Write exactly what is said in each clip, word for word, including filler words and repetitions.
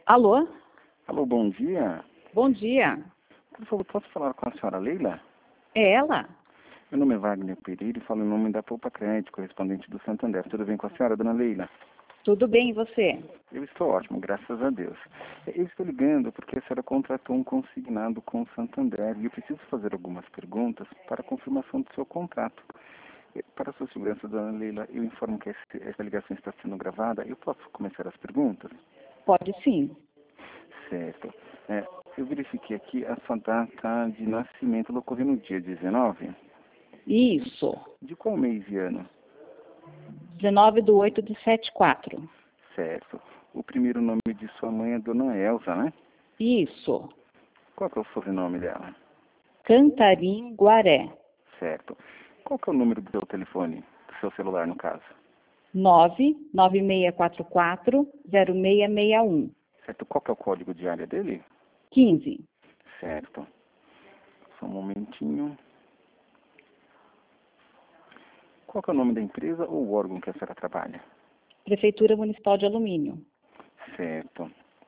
Alô? Alô, bom dia. Bom dia. Por favor, posso falar com a senhora Leila? É ela? Meu nome é Wagner Pereira e falo em nome da Poupa Crédito, correspondente do Santander. Tudo bem com a senhora, dona Leila? Tudo bem, e você? Eu estou ótimo, graças a Deus. Eu estou ligando porque a senhora contratou um consignado com o Santander e eu preciso fazer algumas perguntas para a confirmação do seu contrato. Para a sua segurança, dona Leila, eu informo que esse- essa ligação está sendo gravada. Eu posso começar as perguntas? Pode sim. Certo. É, eu verifiquei aqui a sua data de nascimento. Ela ocorreu no dia dezenove? Isso. De qual mês e ano? dezenove de oito de setenta e quatro. Certo. O primeiro nome de sua mãe é Dona Elza, né? Isso. Qual que é o sobrenome dela? Cantarim Guaré. Certo. Qual que é o número do seu telefone? Do seu celular, no caso? nove nove seis quatro quatro zero seis seis um. Certo. Qual que é o código de área dele? quinze. Certo. Só um momentinho. Qual que é o nome da empresa ou o órgão que a senhora trabalha? Prefeitura Municipal de Alumínio. Certo.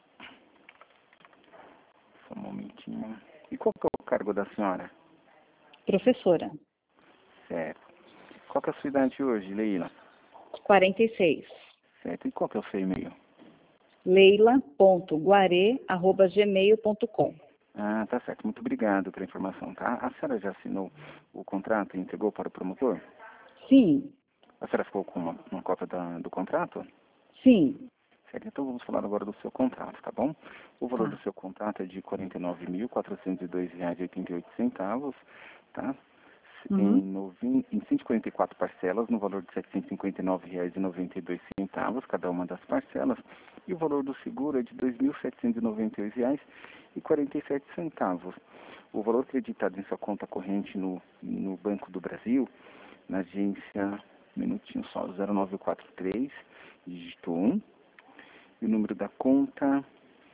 Só um momentinho. E qual que é o cargo da senhora? Professora. Certo. Qual que é a sua idade hoje, Leila? quarenta e seis. Certo. E qual que é o seu e-mail? leila ponto guaré arroba gmail ponto com. Ah, tá certo. Muito obrigado pela informação, tá? A senhora já assinou o contrato e entregou para o promotor? Sim. A senhora ficou com uma, uma cópia da, do contrato? Sim. Certo. Então vamos falar agora do seu contrato, tá bom? O valor do Tá. seu contrato é de quarenta e nove mil, quatrocentos e dois reais e oitenta e oito centavos, tá? Em, Uhum. novin- em cento e quarenta e quatro parcelas, no valor de setecentos e cinquenta e nove reais e noventa e dois centavos, cada uma das parcelas, e o valor do seguro é de dois mil setecentos e noventa e oito reais e quarenta e sete centavos. O valor creditado em sua conta corrente no, no Banco do Brasil, na agência, um minutinho só, zero nove quatro três, dígito um, e o número da conta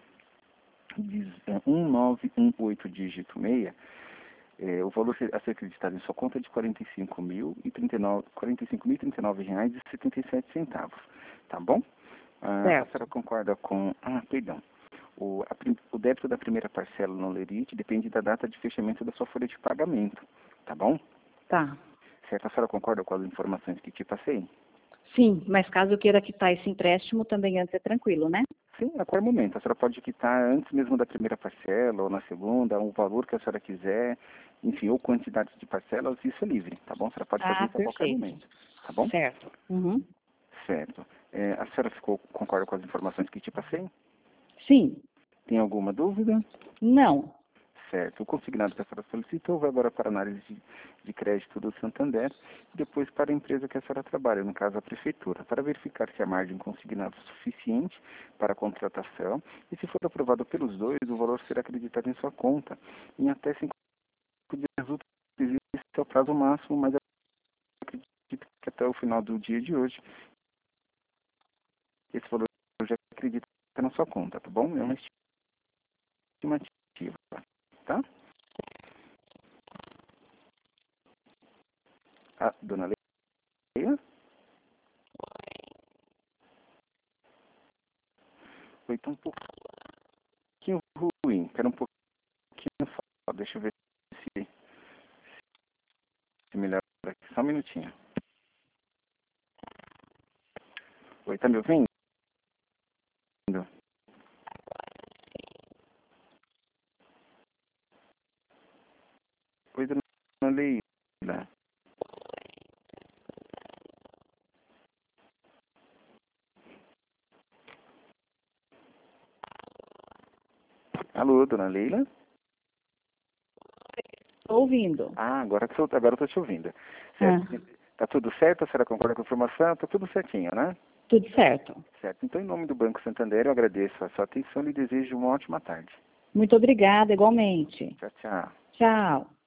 diz, é, um nove um oito, dígito seis. É, o valor a ser acreditado em sua conta é de quarenta e cinco mil e trinta e nove, quarenta e cinco mil e trinta e nove reais e setenta e sete centavos, tá bom? Ah, a Certo. senhora concorda com... Ah, perdão. O, a, prim- o débito da primeira parcela no Lerite depende da data de fechamento da sua folha de pagamento, tá bom? Tá. Certo? A senhora concorda com as informações que te passei? Sim, mas caso eu queira quitar esse empréstimo, também antes é tranquilo, né? Sim, a qualquer momento. A senhora pode quitar antes mesmo da primeira parcela ou na segunda, o valor que a senhora quiser, enfim, ou quantidade de parcelas, isso é livre, tá bom? A senhora pode fazer Ah, isso a qualquer perfeito. momento, tá bom? Certo. Uhum. Certo. É, a senhora ficou, concorda com as informações que te passei? Sim. Tem alguma dúvida? Não. Certo. O consignado que a senhora solicitou vai agora para a análise de, de crédito do Santander e depois para a empresa que a senhora trabalha, no caso a prefeitura, para verificar se a margem consignada é suficiente para a contratação e se for aprovado pelos dois, o valor será acreditado em sua conta em até cinco dias úteis. Esse é o prazo máximo, mas eu acredito que até o final do dia de hoje esse valor já acredita na sua conta, tá bom? É uma estimativa, tá? A dona Leila? Foi tão um pouquinho ruim. Espera um pouquinho só. Deixa eu ver se, se melhora aqui. Só um minutinho. Oi, tá me ouvindo? Oi, dona Leila. Alô, dona Leila? Estou ouvindo. Ah, agora, que eu- agora eu tô te ouvindo. Certo. Ah, Tá tudo certo? A senhora concorda com a informação? Tá tudo certinho, né? tudo certo. Certo. Então, em nome do Banco Santander, eu agradeço a sua atenção e lhe desejo uma ótima tarde. Muito obrigada, igualmente. Tchau, tchau. Tchau.